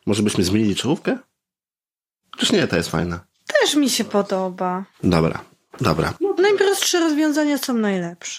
Może byśmy zmienili czołówkę? Czyż nie, ta jest fajna. Też mi się podoba. Dobra. Najprostsze rozwiązania są najlepsze.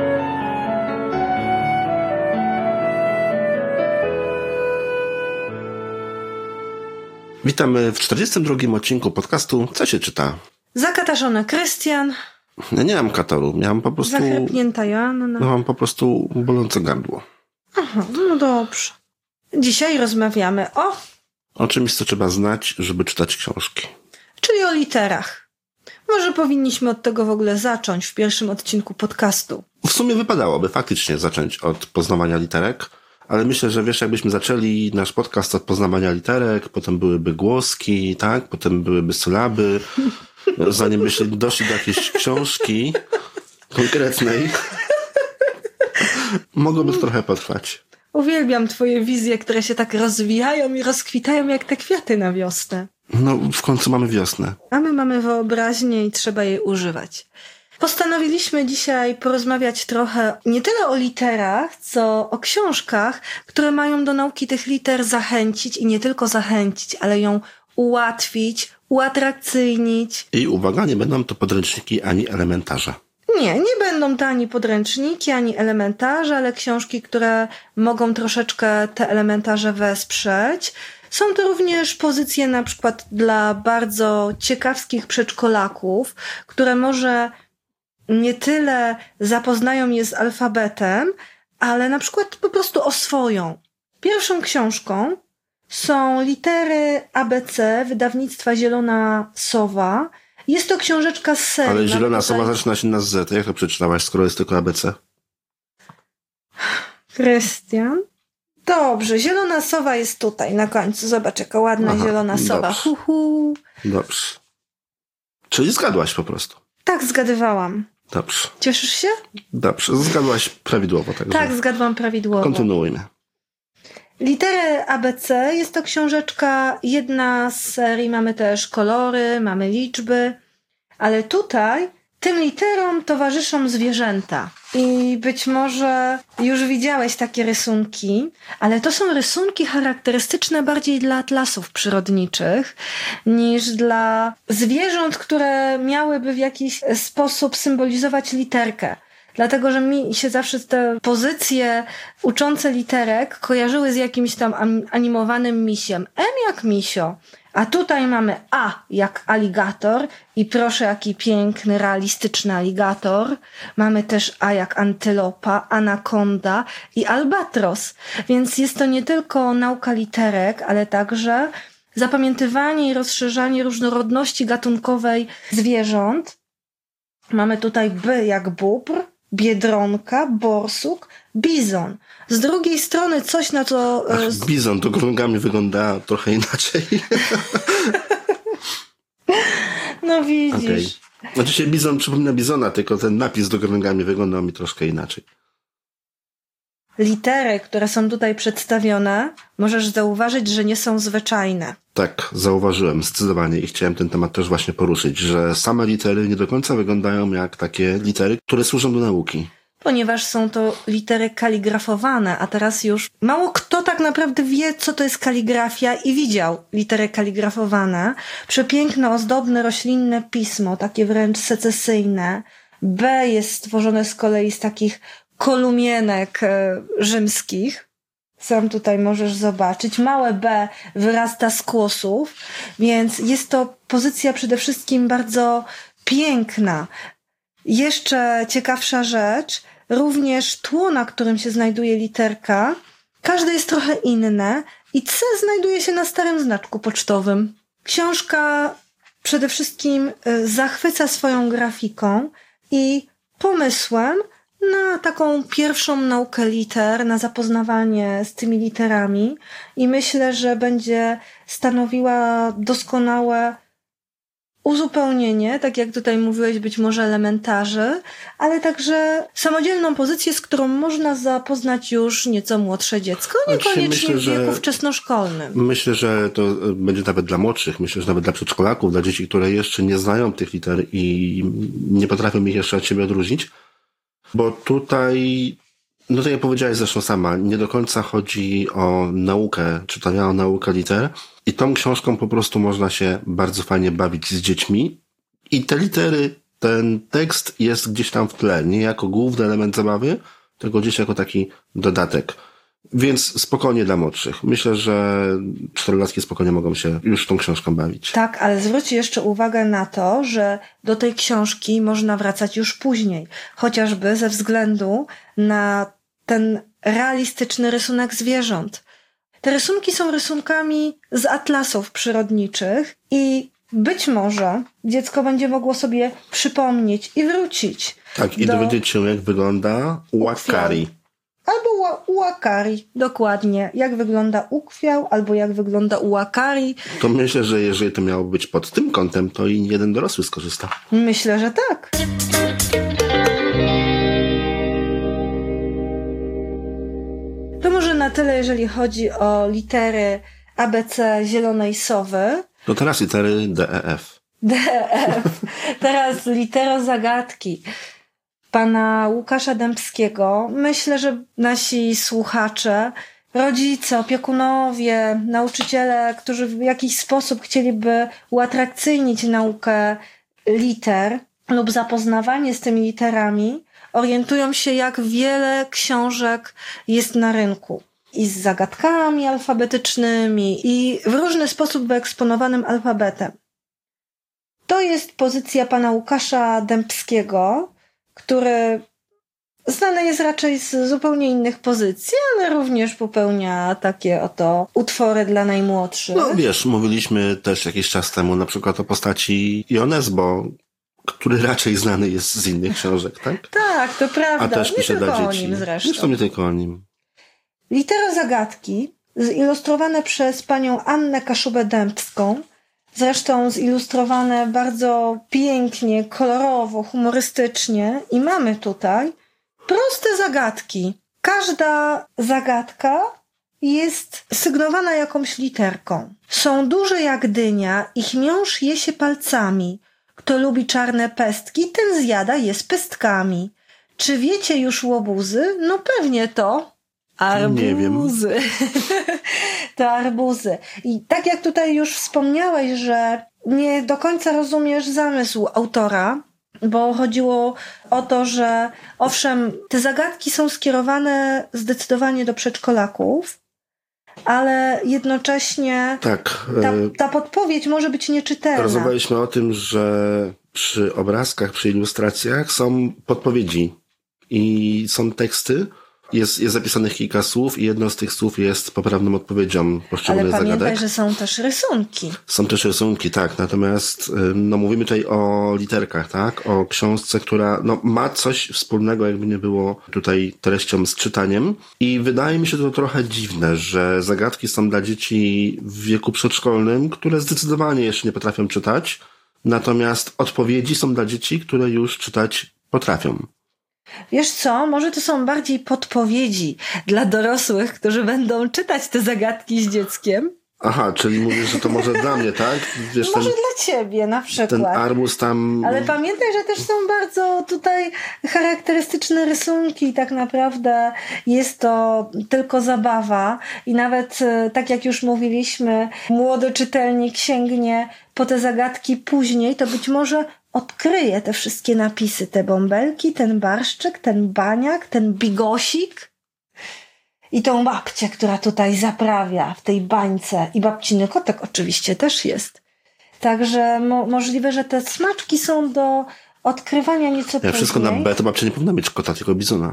Witamy w 42. odcinku podcastu Co się czyta? Zakatarzony Krystian. Ja nie mam kataru, miałam po prostu... Zachrypnięta Joanna. Mam po prostu bolące gardło. Aha, no dobrze. Dzisiaj rozmawiamy o czymś, co trzeba znać, żeby czytać książki. Czyli o literach. Może powinniśmy od tego w ogóle zacząć w pierwszym odcinku podcastu. W sumie wypadałoby faktycznie zacząć od poznawania literek, ale myślę, że jakbyśmy zaczęli nasz podcast od poznawania literek, potem byłyby głoski, tak? Potem byłyby sylaby, zanim byśmy doszli do jakiejś książki konkretnej, mogłoby to trochę potrwać. Uwielbiam twoje wizje, które się tak rozwijają i rozkwitają jak te kwiaty na wiosnę. No, w końcu mamy wiosnę. A my mamy wyobraźnię i trzeba jej używać. Postanowiliśmy dzisiaj porozmawiać trochę nie tyle o literach, co o książkach, które mają do nauki tych liter zachęcić i nie tylko zachęcić, ale ją ułatwić, uatrakcyjnić. I uwaga, nie będą to podręczniki ani elementarze. Nie będą to ani podręczniki, ani elementarze, ale książki, które mogą troszeczkę te elementarze wesprzeć. Są to również pozycje na przykład dla bardzo ciekawskich przedszkolaków, które może nie tyle zapoznają je z alfabetem, ale na przykład po prostu oswoją. Pierwszą książką są litery ABC wydawnictwa Zielona Sowa. Jest to książeczka z serii. Ale Zielona Sowa zaczyna się na Z. Jak to przeczytałaś, skoro jest tylko ABC? Krystian? Dobrze, Zielona Sowa jest tutaj na końcu. Zobacz, jaka ładna zielona sowa. Dobrze. Czyli zgadłaś po prostu. Tak, zgadywałam. Dobrze. Cieszysz się? Dobrze, zgadłaś prawidłowo. Także tak, zgadłam prawidłowo. Kontynuujmy. Litery ABC jest to książeczka, jedna z serii. Mamy też kolory, mamy liczby, ale tutaj tym literom towarzyszą zwierzęta. I być może już widziałeś takie rysunki, ale to są rysunki charakterystyczne bardziej dla atlasów przyrodniczych niż dla zwierząt, które miałyby w jakiś sposób symbolizować literkę. Dlatego, że mi się zawsze te pozycje uczące literek kojarzyły z jakimś tam animowanym misiem. M jak misio. A tutaj mamy A jak aligator i proszę jaki piękny, realistyczny aligator. Mamy też A jak antylopa, anakonda i albatros. Więc jest to nie tylko nauka literek, ale także zapamiętywanie i rozszerzanie różnorodności gatunkowej zwierząt. Mamy tutaj B jak bóbr, biedronka, borsuk, bizon. Z drugiej strony coś, na co... Bizon to krągami wygląda trochę inaczej. No widzisz. Okay. Znaczy się bizon przypomina bizona, tylko ten napis do krągami wygląda mi troszkę inaczej. Litery, które są tutaj przedstawione, możesz zauważyć, że nie są zwyczajne. Tak, zauważyłem zdecydowanie i chciałem ten temat też właśnie poruszyć, że same litery nie do końca wyglądają jak takie litery, które służą do nauki. Ponieważ są to litery kaligrafowane, a teraz już mało kto tak naprawdę wie, co to jest kaligrafia i widział litery kaligrafowane. Przepiękne, ozdobne, roślinne pismo, takie wręcz secesyjne. B jest stworzone z kolei z takich kolumienek rzymskich. Sam tutaj możesz zobaczyć. Małe B wyrasta z kłosów, więc jest to pozycja przede wszystkim bardzo piękna. Jeszcze ciekawsza rzecz, również tło, na którym się znajduje literka, każde jest trochę inne i C znajduje się na starym znaczku pocztowym. Książka przede wszystkim zachwyca swoją grafiką i pomysłem na taką pierwszą naukę liter, na zapoznawanie z tymi literami i myślę, że będzie stanowiła doskonałe uzupełnienie, tak jak tutaj mówiłeś, być może elementarzy, ale także samodzielną pozycję, z którą można zapoznać już nieco młodsze dziecko, niekoniecznie w wieku wczesnoszkolnym. Myślę, że to będzie nawet dla młodszych, myślę, że nawet dla przedszkolaków, dla dzieci, które jeszcze nie znają tych liter i nie potrafią ich jeszcze od siebie odróżnić, bo tutaj No to ja powiedziałaś zresztą sama, nie do końca chodzi o naukę czytania, o naukę liter. I tą książką po prostu można się bardzo fajnie bawić z dziećmi. I te litery, ten tekst jest gdzieś tam w tle, nie jako główny element zabawy, tylko gdzieś jako taki dodatek. Więc spokojnie dla młodszych. Myślę, że 4-latki spokojnie mogą się już tą książką bawić. Tak, ale zwróćcie jeszcze uwagę na to, że do tej książki można wracać już później. Chociażby ze względu na ten realistyczny rysunek zwierząt. Te rysunki są rysunkami z atlasów przyrodniczych i być może dziecko będzie mogło sobie przypomnieć i wrócić. Tak, i dowiedzieć się, jak wygląda uakari. Albo uakari, dokładnie. Jak wygląda ukwiał, albo jak wygląda uakari. To myślę, że jeżeli to miało być pod tym kątem, to i jeden dorosły skorzysta. Myślę, że tak. To może na tyle, jeżeli chodzi o litery ABC zielonej sowy. To teraz litery DEF. DEF. Teraz litero zagadki pana Łukasza Dębskiego. Myślę, że nasi słuchacze, rodzice, opiekunowie, nauczyciele, którzy w jakiś sposób chcieliby uatrakcyjnić naukę liter lub zapoznawanie z tymi literami, orientują się, jak wiele książek jest na rynku. I z zagadkami alfabetycznymi, i w różny sposób wyeksponowanym alfabetem. To jest pozycja pana Łukasza Dębskiego, który znany jest raczej z zupełnie innych pozycji, ale również popełnia takie oto utwory dla najmłodszych. No wiesz, mówiliśmy też jakiś czas temu na przykład o postaci Ionesbo, który raczej znany jest z innych książek, tak? Tak, to prawda. A też pisze dla dzieci. O nim zresztą. Zresztą nie tylko o nim. Litero zagadki, zilustrowane przez panią Annę Kaszubę-Dębską, zresztą zilustrowane bardzo pięknie, kolorowo, humorystycznie. I mamy tutaj proste zagadki. Każda zagadka jest sygnowana jakąś literką. Są duże jak dynia, ich miąższ je się palcami. Kto lubi czarne pestki, ten zjada je z pestkami. Czy wiecie już łobuzy? No pewnie to arbuzy. Nie wiem. To arbuzy. I tak jak tutaj już wspomniałeś, że nie do końca rozumiesz zamysł autora, bo chodziło o to, że owszem, te zagadki są skierowane zdecydowanie do przedszkolaków, ale jednocześnie tak, ta podpowiedź może być nieczytelna. Rozmawialiśmy o tym, że przy obrazkach, przy ilustracjach są podpowiedzi i są teksty. Jest zapisanych kilka słów i jedno z tych słów jest poprawną odpowiedzią poszczególnych zagadek. Ale pamiętaj, że są też rysunki. Są też rysunki, tak. Natomiast no, mówimy tutaj o literkach, tak? O książce, która no, ma coś wspólnego, jakby nie było tutaj treścią z czytaniem. I wydaje mi się to trochę dziwne, że zagadki są dla dzieci w wieku przedszkolnym, które zdecydowanie jeszcze nie potrafią czytać. Natomiast odpowiedzi są dla dzieci, które już czytać potrafią. Wiesz co, może to są bardziej podpowiedzi dla dorosłych, którzy będą czytać te zagadki z dzieckiem. Aha, czyli mówisz, że to może dla mnie, tak? Wiesz, może dla ciebie na przykład. Ten arbuz tam... Ale pamiętaj, że też są bardzo tutaj charakterystyczne rysunki i tak naprawdę jest to tylko zabawa i nawet, tak jak już mówiliśmy, młody czytelnik sięgnie po te zagadki później, to być może odkryje te wszystkie napisy, te bąbelki, ten barszczyk, ten baniak, ten bigosik i tą babcię, która tutaj zaprawia w tej bańce i babciny kotek oczywiście też jest. Także możliwe, że te smaczki są do odkrywania nieco później. Jak wszystko na B, to babcia nie powinna mieć kota, tylko bizona.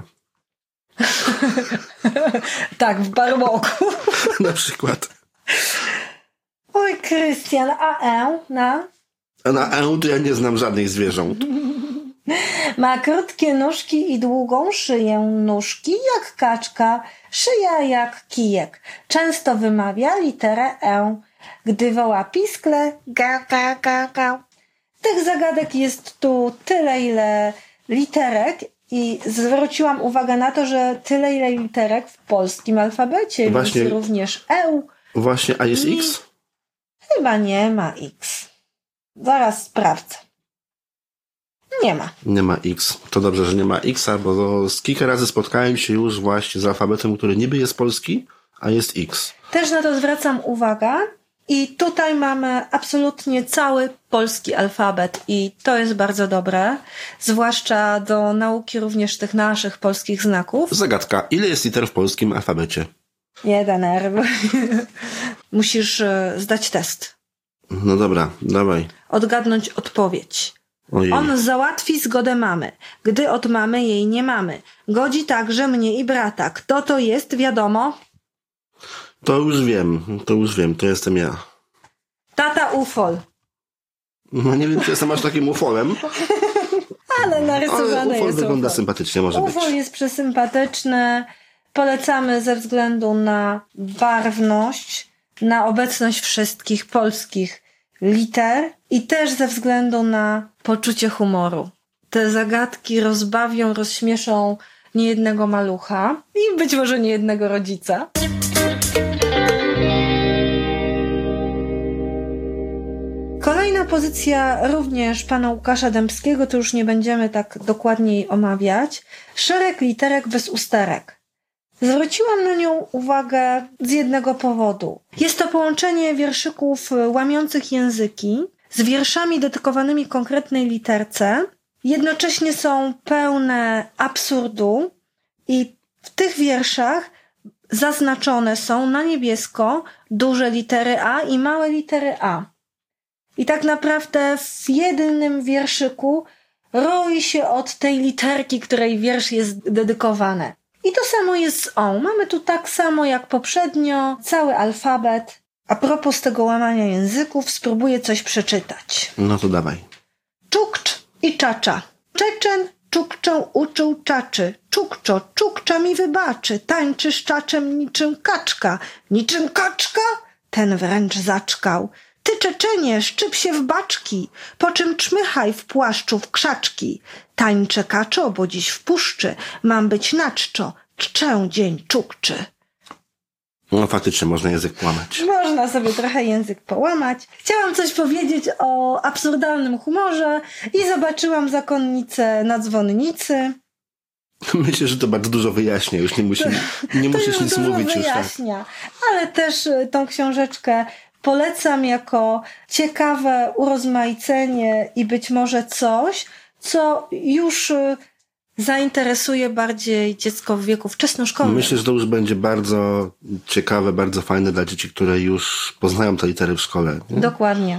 Tak, w barłoku. Na przykład. Oj, Krystian, a na? A na to ja nie znam żadnych zwierząt. Ma krótkie nóżki i długą szyję. Nóżki jak kaczka, szyja jak kijek. Często wymawia literę E. Gdy woła piskle, ga, ga, ga, ga. Tych zagadek jest tu tyle, ile literek i zwróciłam uwagę na to, że tyle, ile literek w polskim alfabecie, właśnie, więc również E. Właśnie, a jest X? Chyba nie ma X. Zaraz sprawdzę. Nie ma. Nie ma X. To dobrze, że nie ma X-a, bo z kilka razy spotkałem się już właśnie z alfabetem, który niby jest polski, a jest X. Też na to zwracam uwagę. I tutaj mamy absolutnie cały polski alfabet i to jest bardzo dobre, zwłaszcza do nauki również tych naszych polskich znaków. Zagadka. Ile jest liter w polskim alfabecie? Jeden nerw. Musisz zdać test. No dobra, dawaj. Odgadnąć odpowiedź. Ojej. On załatwi zgodę mamy, gdy od mamy jej nie mamy. Godzi także mnie i brata. Kto to jest, wiadomo? To już wiem, to jestem ja. Tata Ufol. No nie wiem, czy jestem aż takim ufolem. Ale narysowane ale ufol jest wygląda ufol. sympatycznie, może być. Ufol jest przesympatyczny. Polecamy ze względu na barwność, na obecność wszystkich polskich liter i też ze względu na poczucie humoru. Te zagadki rozbawią, rozśmieszą niejednego malucha i być może niejednego rodzica. Kolejna pozycja również pana Łukasza Dębskiego, to już nie będziemy tak dokładniej omawiać. Szereg literek bez usterek. Zwróciłam na nią uwagę z jednego powodu. Jest to połączenie wierszyków łamiących języki z wierszami dedykowanymi konkretnej literce. Jednocześnie są pełne absurdu i w tych wierszach zaznaczone są na niebiesko duże litery A i małe litery A. I tak naprawdę w jednym wierszyku roi się od tej literki, której wiersz jest dedykowany. I to samo jest z O. Mamy tu tak samo jak poprzednio cały alfabet. A propos tego łamania języków, spróbuję coś przeczytać. No to dawaj. Czukcz i czacza. Czeczen czukczę uczył czaczy. Czukczo, czukcza mi wybaczy. Tańczy z czaczem niczym kaczka. Niczym kaczka? Ten wręcz zaczkał. Ty, Czeczenie, szczyp się w baczki, po czym czmychaj w płaszczu w krzaczki. Tańczę kaczo, bo dziś w puszczy mam być na czczo, czczę dzień czukczy. No faktycznie można język połamać. Można sobie trochę język połamać. Chciałam coś powiedzieć o absurdalnym humorze i zobaczyłam zakonnicę na dzwonnicy. Myślę, że to bardzo dużo wyjaśnia. Już nie musisz nic mówić. Wyjaśnia. Już tak. Ale też tą książeczkę polecam jako ciekawe urozmaicenie i być może coś, co już zainteresuje bardziej dziecko w wieku wczesnoszkolnym. Myślę, że to już będzie bardzo ciekawe, bardzo fajne dla dzieci, które już poznają te litery w szkole. Nie? Dokładnie.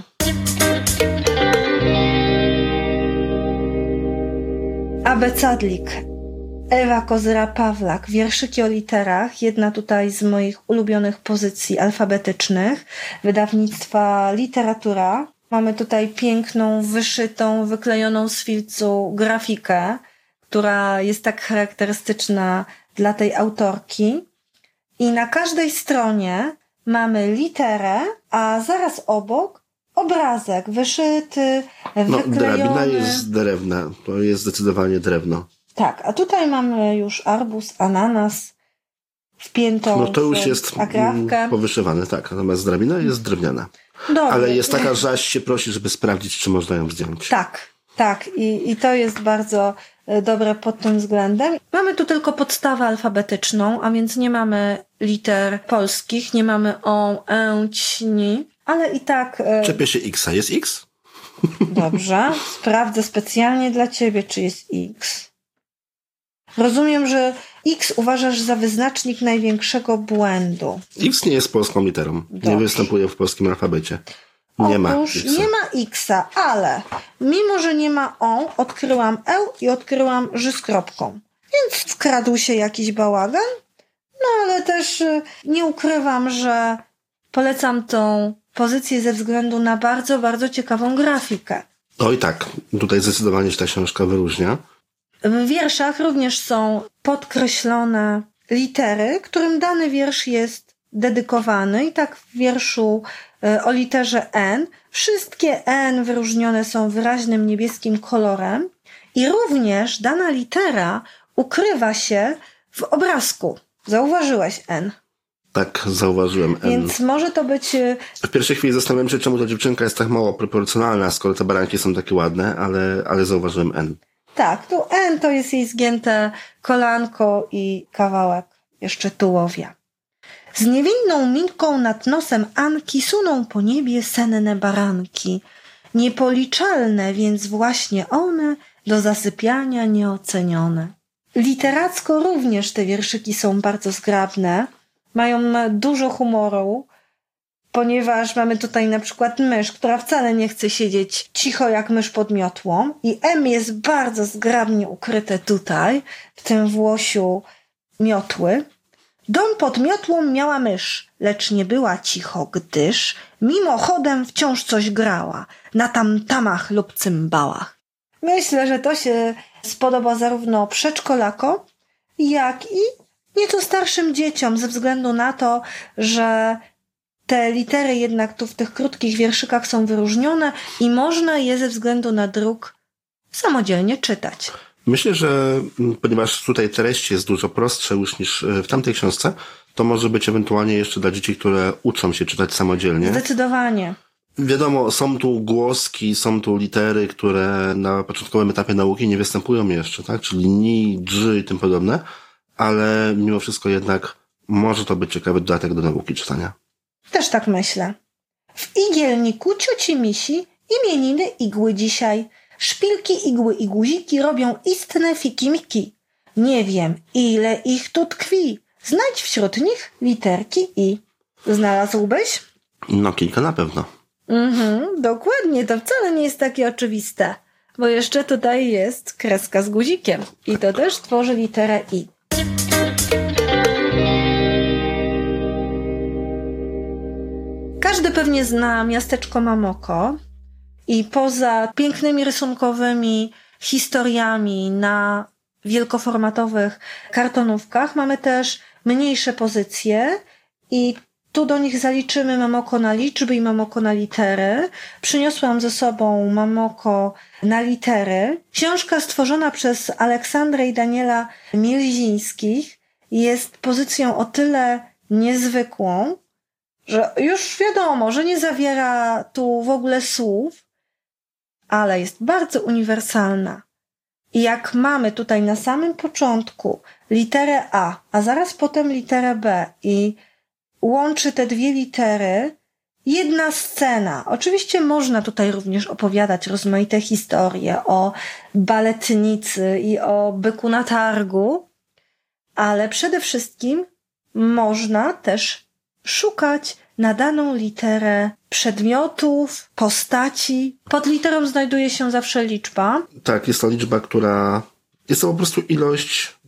Abecadlik. Ewa Kozyra-Pawlak. Wierszyki o literach. Jedna tutaj z moich ulubionych pozycji alfabetycznych. Wydawnictwa Literatura. Mamy tutaj piękną, wyszytą, wyklejoną z filcu grafikę, która jest tak charakterystyczna dla tej autorki. I na każdej stronie mamy literę, a zaraz obok obrazek wyszyty, wyklejony. Drabina jest z drewna. To jest zdecydowanie drewno. Tak, a tutaj mamy już arbuz, ananas wpiętą no to już jest agrawkę. powyszywane, tak. Natomiast drabina jest drewniana. Dobrze. Ale jest taka, że aż się prosi, żeby sprawdzić, czy można ją zdjąć. Tak. I to jest bardzo dobre pod tym względem. Mamy tu tylko podstawę alfabetyczną, a więc nie mamy liter polskich, nie mamy o, ć, ale i tak... Czepię się X-a. Jest X? Dobrze. Sprawdzę specjalnie dla ciebie, czy jest X. Rozumiem, że X uważasz za wyznacznik największego błędu. X nie jest polską literą. Dobrze. Nie występuje w polskim alfabecie. Nie ma X-a. Nie ma X-a, ale mimo, że nie ma O, odkryłam E i odkryłam Ż z kropką. Więc wkradł się jakiś bałagan. No ale też nie ukrywam, że polecam tą pozycję ze względu na bardzo, bardzo ciekawą grafikę. Oj tak, tutaj zdecydowanie się ta książka wyróżnia. W wierszach również są podkreślone litery, którym dany wiersz jest dedykowany. I tak w wierszu o literze N wszystkie N wyróżnione są wyraźnym niebieskim kolorem i również dana litera ukrywa się w obrazku. Zauważyłeś N? Tak, zauważyłem N. Więc może to być... W pierwszej chwili zastanawiałem się, czemu ta dziewczynka jest tak mało proporcjonalna, skoro te baranki są takie ładne, ale zauważyłem N. Tak, tu N to jest jej zgięte kolanko i kawałek jeszcze tułowia. Z niewinną minką nad nosem Anki suną po niebie senne baranki. Niepoliczalne, więc właśnie one do zasypiania nieocenione. Literacko również te wierszyki są bardzo zgrabne. Mają dużo humoru, ponieważ mamy tutaj na przykład mysz, która wcale nie chce siedzieć cicho jak mysz pod miotłą i M jest bardzo zgrabnie ukryte tutaj, w tym włosiu miotły. Dom pod miotłą miała mysz, lecz nie była cicho, gdyż mimochodem wciąż coś grała na tamtamach lub cymbałach. Myślę, że to się spodoba zarówno przedszkolakom, jak i nieco starszym dzieciom, ze względu na to, że te litery jednak tu w tych krótkich wierszykach są wyróżnione i można je ze względu na druk samodzielnie czytać. Myślę, że ponieważ tutaj treść jest dużo prostsza już niż w tamtej książce, to może być ewentualnie jeszcze dla dzieci, które uczą się czytać samodzielnie. Zdecydowanie. Wiadomo, są tu głoski, są tu litery, które na początkowym etapie nauki nie występują jeszcze, tak? Czyli ni, dży i tym podobne, ale mimo wszystko jednak może to być ciekawy dodatek do nauki czytania. Też tak myślę. W igielniku cioci Misi imieniny igły dzisiaj. Szpilki, igły i guziki robią istne fiki-miki. Nie wiem, ile ich tu tkwi. Znajdź wśród nich literki I. Znalazłbyś? No, kilka na pewno. Dokładnie, to wcale nie jest takie oczywiste. Bo jeszcze tutaj jest kreska z guzikiem. I to też tworzy literę I. Każdy pewnie zna miasteczko Mamoko. I poza pięknymi rysunkowymi historiami na wielkoformatowych kartonówkach mamy też mniejsze pozycje i tu do nich zaliczymy Mamoko na liczby i Mamoko na litery. Przyniosłam ze sobą Mamoko na litery. Książka stworzona przez Aleksandrę i Daniela Mielzińskich jest pozycją o tyle niezwykłą, że już wiadomo, że nie zawiera tu w ogóle słów, ale jest bardzo uniwersalna. I jak mamy tutaj na samym początku literę a zaraz potem literę B i łączy te dwie litery jedna scena. Oczywiście można tutaj również opowiadać rozmaite historie o baletnicy i o byku na targu, ale przede wszystkim można też szukać na daną literę przedmiotów, postaci. Pod literą znajduje się zawsze liczba. Tak, jest to liczba, która... Jest to po prostu ilość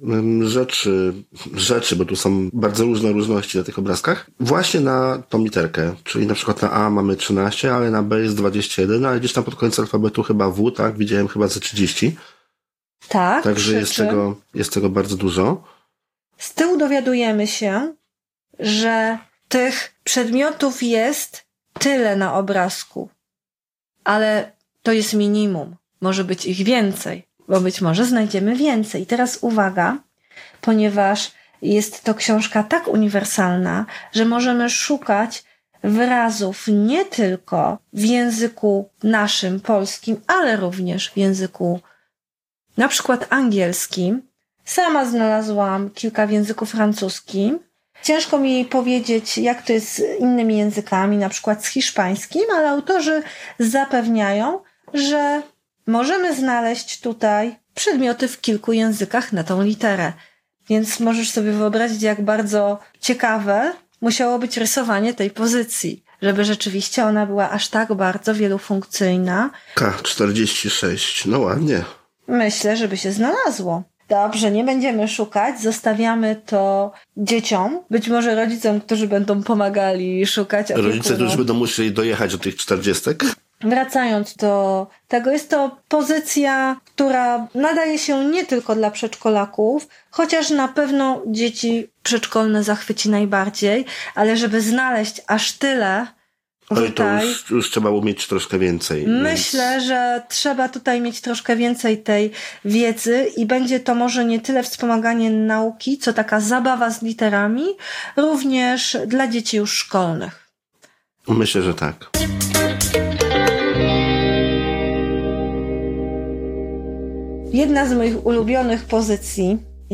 rzeczy, bo tu są bardzo różne różności na tych obrazkach, właśnie na tą literkę. Czyli na przykład na A mamy 13, ale na B jest 21, ale gdzieś tam pod koniec alfabetu chyba W, tak? Widziałem chyba ze 30. Tak. Także jest tego bardzo dużo. Z tyłu dowiadujemy się, że tych przedmiotów jest tyle na obrazku, ale to jest minimum. Może być ich więcej, bo być może znajdziemy więcej. Teraz uwaga, ponieważ jest to książka tak uniwersalna, że możemy szukać wyrazów nie tylko w języku naszym, polskim, ale również w języku na przykład angielskim. Sama znalazłam kilka w języku francuskim. Ciężko mi powiedzieć, jak to jest z innymi językami, na przykład z hiszpańskim, ale autorzy zapewniają, że możemy znaleźć tutaj przedmioty w kilku językach na tą literę. Więc możesz sobie wyobrazić, jak bardzo ciekawe musiało być rysowanie tej pozycji, żeby rzeczywiście ona była aż tak bardzo wielofunkcyjna. K46, no ładnie. Myślę, żeby się znalazło. Dobrze, nie będziemy szukać, zostawiamy to dzieciom, być może rodzicom, którzy będą pomagali szukać. Rodzice, którzy będą musieli dojechać do tych 40. Wracając do tego, jest to pozycja, która nadaje się nie tylko dla przedszkolaków, chociaż na pewno dzieci przedszkolne zachwyci najbardziej, ale żeby znaleźć aż tyle Oj, to już trzeba umieć troszkę więcej. Myślę, że trzeba tutaj mieć troszkę więcej tej wiedzy i będzie to może nie tyle wspomaganie nauki, co taka zabawa z literami, również dla dzieci już szkolnych. Myślę, że tak. Jedna z moich ulubionych pozycji,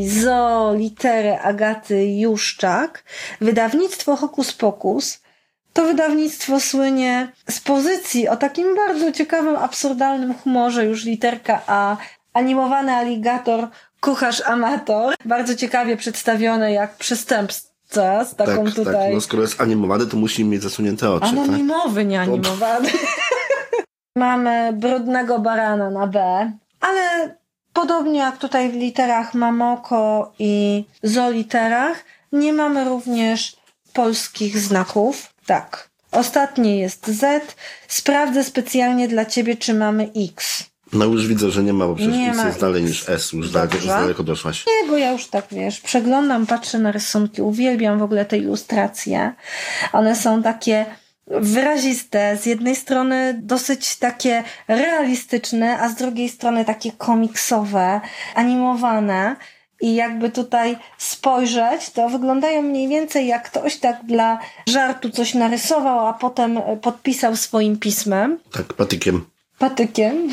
litery Agaty Juszczak, wydawnictwo Hokus Pokus. To wydawnictwo słynie z pozycji o takim bardzo ciekawym, absurdalnym humorze, już literka A, animowany aligator, kucharz amator, bardzo ciekawie przedstawione jak przestępca z taką tak, tutaj... Tak, no skoro jest animowany, to musi mieć zasunięte oczy. Anonimowy, tak? Nie animowany. Mamy brudnego barana na B, ale podobnie jak tutaj w literach Mamoko i Zoliterach, nie mamy również polskich znaków. Tak. Ostatnie jest Z. Sprawdzę specjalnie dla ciebie, czy mamy X. No już widzę, że nie ma, bo przecież nie X ma jest dalej niż S. Już daleko doszłaś. Nie, bo ja już tak, przeglądam, patrzę na rysunki, uwielbiam w ogóle te ilustracje. One są takie wyraziste, z jednej strony dosyć takie realistyczne, a z drugiej strony takie komiksowe, animowane. I jakby tutaj spojrzeć, to wyglądają mniej więcej jak ktoś tak dla żartu coś narysował, a potem podpisał swoim pismem. Tak, patykiem. Patykiem.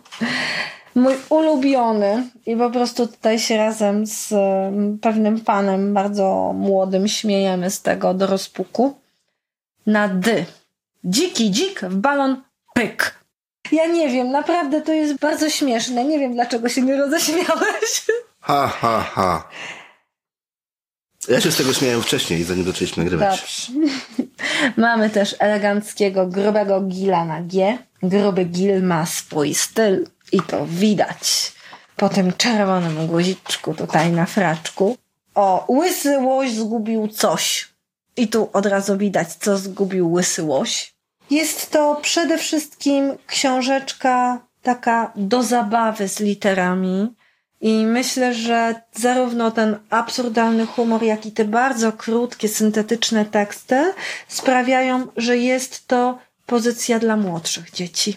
Mój ulubiony i po prostu tutaj się razem z pewnym panem bardzo młodym śmiejemy z tego do rozpuku. Na D. Dziki dzik w balon pyk. Ja nie wiem, naprawdę to jest bardzo śmieszne. Nie wiem, dlaczego się nie roześmiałeś. Ha, ha, ha. Ja się z tego śmiałem wcześniej, zanim zaczęliśmy nagrywać. Dobrze. Mamy też eleganckiego, grubego gila na G. Gruby gil ma swój styl i to widać po tym czerwonym guziczku tutaj na fraczku. O, łysy łoś zgubił coś. I tu od razu widać, co zgubił łysy łoś. Jest to przede wszystkim książeczka taka do zabawy z literami. I myślę, że zarówno ten absurdalny humor, jak i te bardzo krótkie, syntetyczne teksty sprawiają, że jest to pozycja dla młodszych dzieci.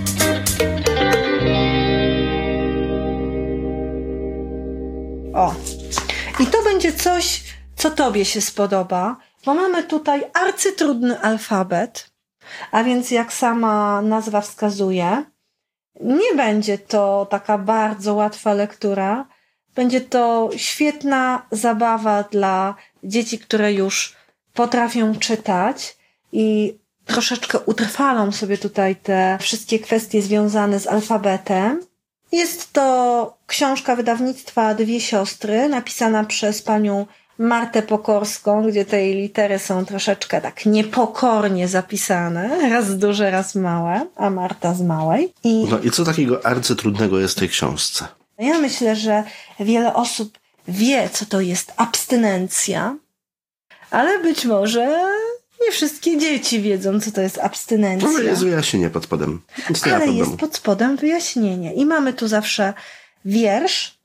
O, i to będzie coś, co tobie się spodoba, bo mamy tutaj arcytrudny alfabet, a więc jak sama nazwa wskazuje, nie będzie to taka bardzo łatwa lektura. Będzie to świetna zabawa dla dzieci, które już potrafią czytać i troszeczkę utrwalą sobie tutaj te wszystkie kwestie związane z alfabetem. Jest to książka wydawnictwa Dwie Siostry, napisana przez panią Martę Pokorską, gdzie te litery są troszeczkę tak niepokornie zapisane. Raz duże, raz małe, a Marta z małej. No i co takiego arcytrudnego jest w tej książce? Ja myślę, że wiele osób wie, co to jest abstynencja, ale być może nie wszystkie dzieci wiedzą, co to jest abstynencja. No jest wyjaśnienie pod spodem. Ale jest pod spodem wyjaśnienie. I mamy tu zawsze wiersz,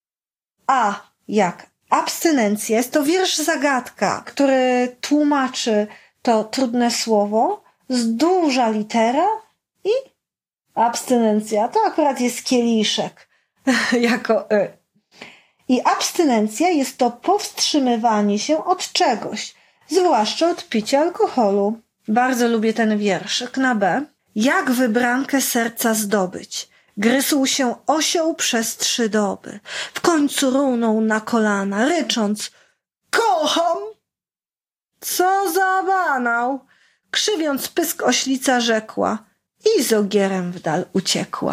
a jak abstynencja jest to wiersz zagadka, który tłumaczy to trudne słowo z duża litera i abstynencja. To akurat jest kieliszek jako I abstynencja jest to powstrzymywanie się od czegoś, zwłaszcza od picia alkoholu. Bardzo lubię ten wierszyk na B. Jak wybrankę serca zdobyć? Gryzł się osioł przez 3 doby. W końcu runął na kolana, rycząc: kocham! Co za banał! Krzywiąc pysk oślica rzekła i z ogierem w dal uciekła.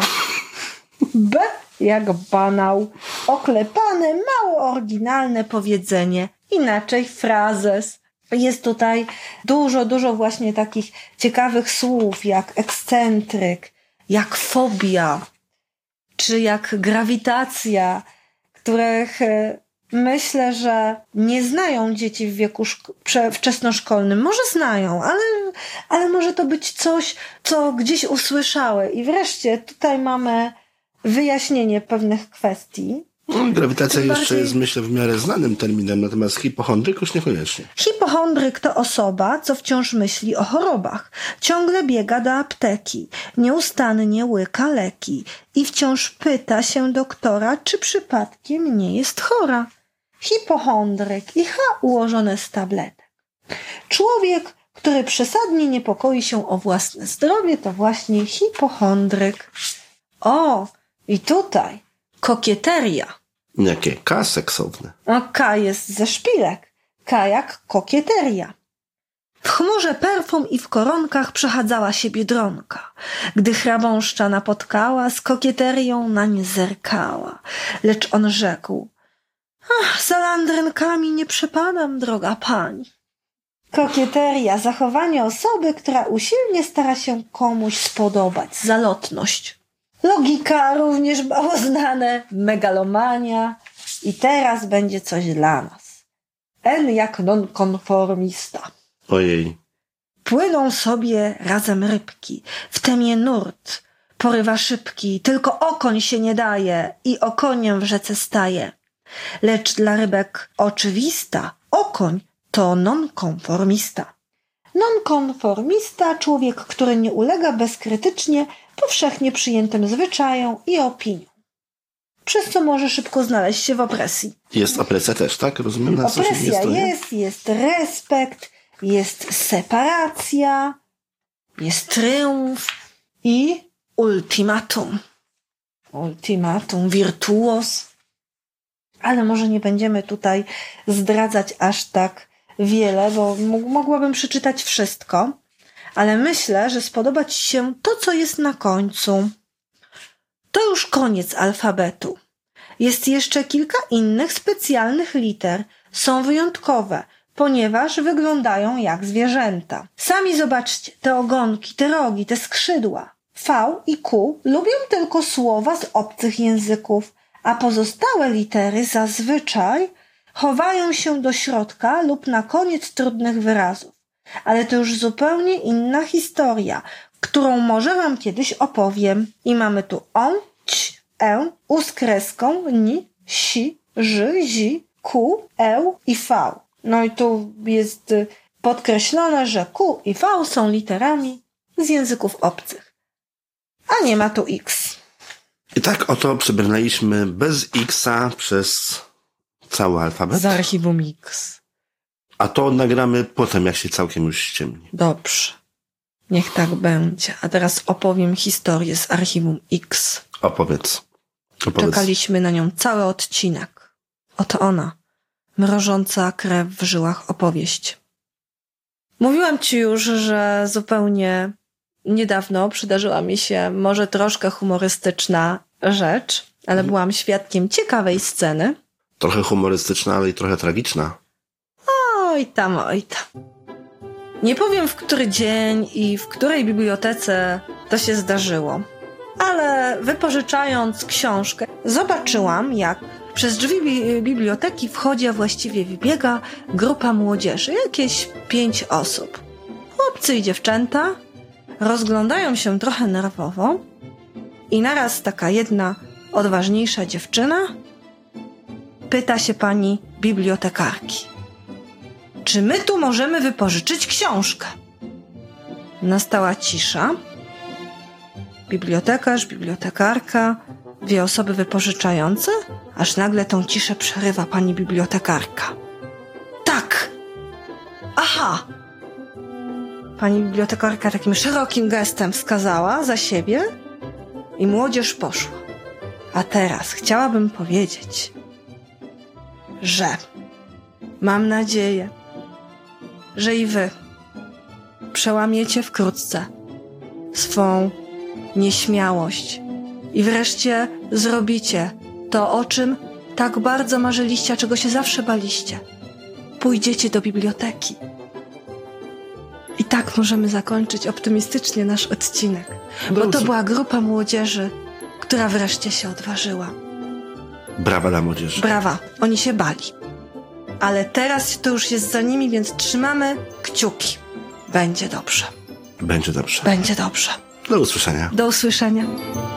B jak banał. Oklepane, mało oryginalne powiedzenie. Inaczej frazes. Jest tutaj dużo właśnie takich ciekawych słów, jak ekscentryk, jak fobia, czy jak grawitacja, których myślę, że nie znają dzieci w wieku wczesnoszkolnym. Może znają, ale może to być coś, co gdzieś usłyszały. I wreszcie tutaj mamy wyjaśnienie pewnych kwestii. Grawitacja Tym jeszcze bardziej... jest, myślę, w miarę znanym terminem, natomiast hipochondryk już niekoniecznie. Hipochondryk to osoba, co wciąż myśli o chorobach. Ciągle biega do apteki, nieustannie łyka leki i wciąż pyta się doktora, czy przypadkiem nie jest chora. Hipochondryk i ułożone z tabletek. Człowiek, który przesadnie niepokoi się o własne zdrowie, to właśnie hipochondryk. O, i tutaj kokieteria. Jakie? K seksowne. A K jest ze szpilek. K jak kokieteria. W chmurze perfum i w koronkach przechadzała się Biedronka. Gdy hrabąszcza napotkała, z kokieterią na nie zerkała. Lecz on rzekł: za landrynkami nie przepadam, droga pani. Kokieteria, zachowanie osoby, która usilnie stara się komuś spodobać, zalotność. Logika, również mało znane, megalomania. I teraz będzie coś dla nas. N jak nonkonformista. Ojej. Płyną sobie razem rybki, w temie nurt, porywa szybki, tylko okoń się nie daje i okoniem w rzece staje. Lecz dla rybek oczywista, okoń to nonkonformista. Nonkonformista, człowiek, który nie ulega bezkrytycznie powszechnie przyjętym zwyczajom i opiniom. Przez co może szybko znaleźć się w opresji. Jest opresja też, tak? Rozumiem, na co się Opresja nie jest respekt, jest separacja, jest tryumf i ultimatum. Ultimatum, wirtuos. Ale może nie będziemy tutaj zdradzać aż tak wiele, bo mogłabym przeczytać wszystko. Ale myślę, że spodoba ci się to, co jest na końcu. To już koniec alfabetu. Jest jeszcze kilka innych specjalnych liter. Są wyjątkowe, ponieważ wyglądają jak zwierzęta. Sami zobaczcie, te ogonki, te rogi, te skrzydła. V i Q lubią tylko słowa z obcych języków, a pozostałe litery zazwyczaj chowają się do środka lub na koniec trudnych wyrazów. Ale to już zupełnie inna historia, którą może wam kiedyś opowiem. I mamy tu on, ć, u z kreską, ni, si, ży, zi, ku, i v. No i tu jest podkreślone, że Q i V są literami z języków obcych. A nie ma tu X. I tak oto przebrnęliśmy bez X-a przez cały alfabet. Z archiwum X. A to nagramy potem, jak się całkiem już ściemni. Dobrze. Niech tak będzie. A teraz opowiem historię z archiwum X. Opowiedz. Czekaliśmy na nią cały odcinek. Oto ona. Mrożąca krew w żyłach opowieść. Mówiłam ci już, że zupełnie niedawno przydarzyła mi się może troszkę humorystyczna rzecz, ale byłam świadkiem ciekawej sceny. Trochę humorystyczna, ale i trochę tragiczna. Oj tam. Nie powiem, w który dzień i w której bibliotece to się zdarzyło, ale wypożyczając książkę, zobaczyłam, jak przez drzwi biblioteki wchodzi, a właściwie wybiega grupa młodzieży, jakieś 5 osób. Chłopcy i dziewczęta rozglądają się trochę nerwowo i naraz taka jedna odważniejsza dziewczyna pyta się pani bibliotekarki: czy my tu możemy wypożyczyć książkę? Nastała cisza. Bibliotekarz, bibliotekarka, 2 osoby wypożyczające, aż nagle tą ciszę przerywa pani bibliotekarka. Tak! Aha! Pani bibliotekarka takim szerokim gestem wskazała za siebie i młodzież poszła. A teraz chciałabym powiedzieć, że mam nadzieję, że i wy przełamiecie wkrótce swą nieśmiałość i wreszcie zrobicie to, o czym tak bardzo marzyliście, a czego się zawsze baliście. Pójdziecie do biblioteki. I tak możemy zakończyć optymistycznie nasz odcinek, bo to była grupa młodzieży, która wreszcie się odważyła. Brawa dla młodzieży. Brawa, oni się bali. Ale teraz to już jest za nimi, więc trzymamy kciuki. Będzie dobrze. Będzie dobrze. Będzie dobrze. Do usłyszenia. Do usłyszenia.